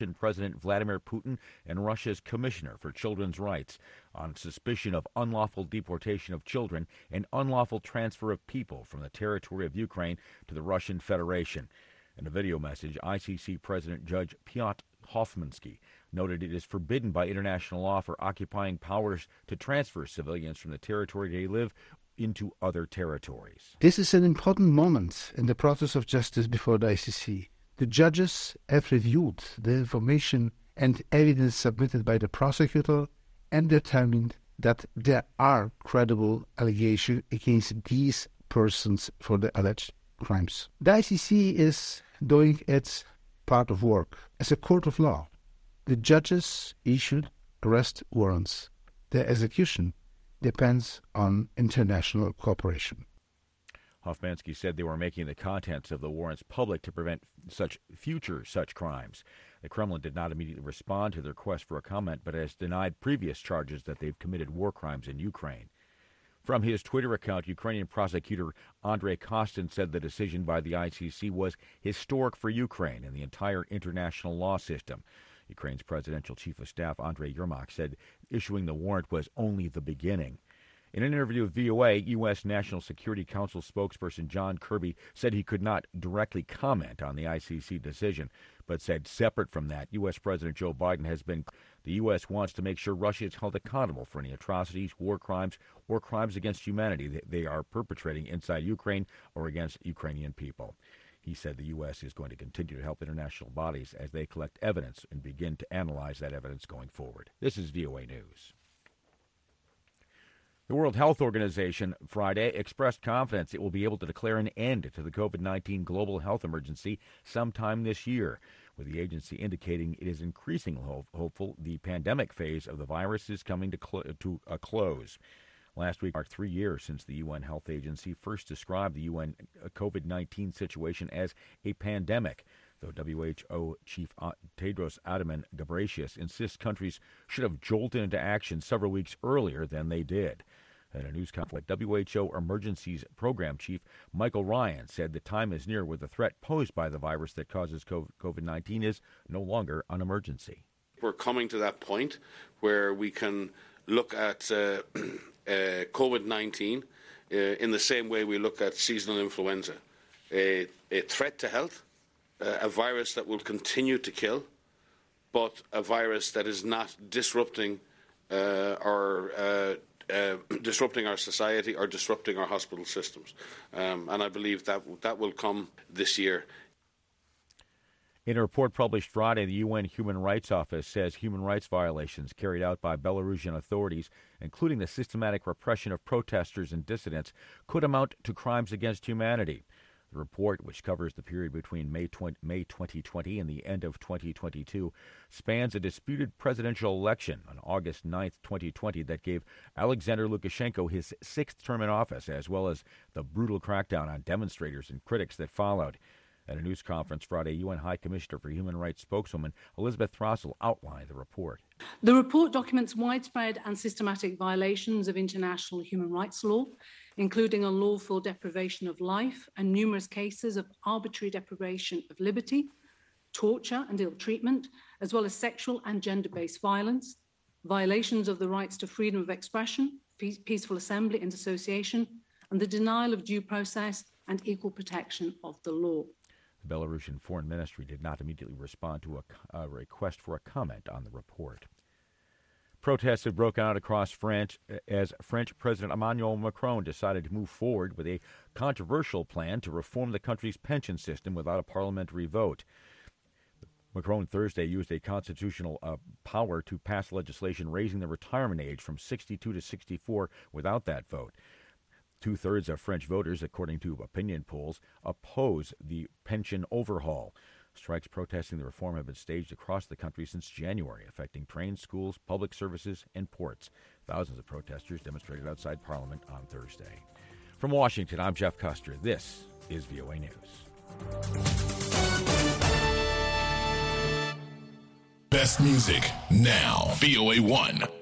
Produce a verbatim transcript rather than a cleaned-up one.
President Vladimir Putin and Russia's Commissioner for Children's Rights on suspicion of unlawful deportation of children and unlawful transfer of people from the territory of Ukraine to the Russian Federation. In a video message, I C C President Judge Piotr Hoffmansky noted it is forbidden by international law for occupying powers to transfer civilians from the territory they live into other territories. This is an important moment in the process of justice before the I C C. The judges have reviewed the information and evidence submitted by the prosecutor and determined that there are credible allegations against these persons for the alleged crimes. The I C C is doing its part of work as a court of law. The judges issued arrest warrants. Their execution depends on international cooperation. Hoffmansky said they were making the contents of the warrants public to prevent such future such crimes. The Kremlin did not immediately respond to the request for a comment, but has denied previous charges that they've committed war crimes in Ukraine. From his Twitter account, Ukrainian prosecutor Andrei Kostin said the decision by the I C C was historic for Ukraine and the entire international law system. Ukraine's presidential chief of staff, Andrei Yermak, said issuing the warrant was only the beginning. In an interview with V O A, U S. National Security Council spokesperson John Kirby said he could not directly comment on the I C C decision, but said separate from that, U S. President Joe Biden has been the U S wants to make sure Russia is held accountable for any atrocities, war crimes, or crimes against humanity that they are perpetrating inside Ukraine or against Ukrainian people. He said the U S is going to continue to help international bodies as they collect evidence and begin to analyze that evidence going forward. This is V O A News. The World Health Organization Friday expressed confidence it will be able to declare an end to the COVID nineteen global health emergency sometime this year, with the agency indicating it is increasingly hope- hopeful the pandemic phase of the virus is coming to, cl- to a close. Last week marked three years since the U N Health Agency first described the U N COVID nineteen situation as a pandemic, though W H O Chief Tedros Adhanom Ghebreyesus insists countries should have jolted into action several weeks earlier than they did. At a news conference, W H O Emergencies Program Chief Michael Ryan said the time is near where the threat posed by the virus that causes COVID nineteen is no longer an emergency. We're coming to that point where we can look at uh, uh, COVID nineteen uh, in the same way we look at seasonal influenza, a, a threat to health, uh, a virus that will continue to kill, but a virus that is not disrupting uh, our uh, uh, disrupting our society or disrupting our hospital systems. Um, and I believe that that will come this year. In a report published Friday, the U N Human Rights Office says human rights violations carried out by Belarusian authorities, including the systematic repression of protesters and dissidents, could amount to crimes against humanity. The report, which covers the period between May twenty twenty and the end of twenty twenty-two, spans a disputed presidential election on August ninth, twenty twenty, that gave Alexander Lukashenko his sixth term in office, as well as the brutal crackdown on demonstrators and critics that followed. At a news conference Friday, U N High Commissioner for Human Rights spokeswoman Elizabeth Throssell outlined the report. The report documents widespread and systematic violations of international human rights law, including unlawful deprivation of life and numerous cases of arbitrary deprivation of liberty, torture and ill treatment, as well as sexual and gender-based violence, violations of the rights to freedom of expression, peaceful assembly and association, and the denial of due process and equal protection of the law. The Belarusian Foreign Ministry did not immediately respond to a, a request for a comment on the report. Protests have broken out across France as French President Emmanuel Macron decided to move forward with a controversial plan to reform the country's pension system without a parliamentary vote. Macron Thursday used a constitutional uh, power to pass legislation raising the retirement age from sixty-two to sixty-four without that vote. Two-thirds of French voters, according to opinion polls, oppose the pension overhaul. Strikes protesting the reform have been staged across the country since January, affecting trains, schools, public services, and ports. Thousands of protesters demonstrated outside Parliament on Thursday. From Washington, I'm Jeff Custer. This is V O A News. Best music now. V O A one.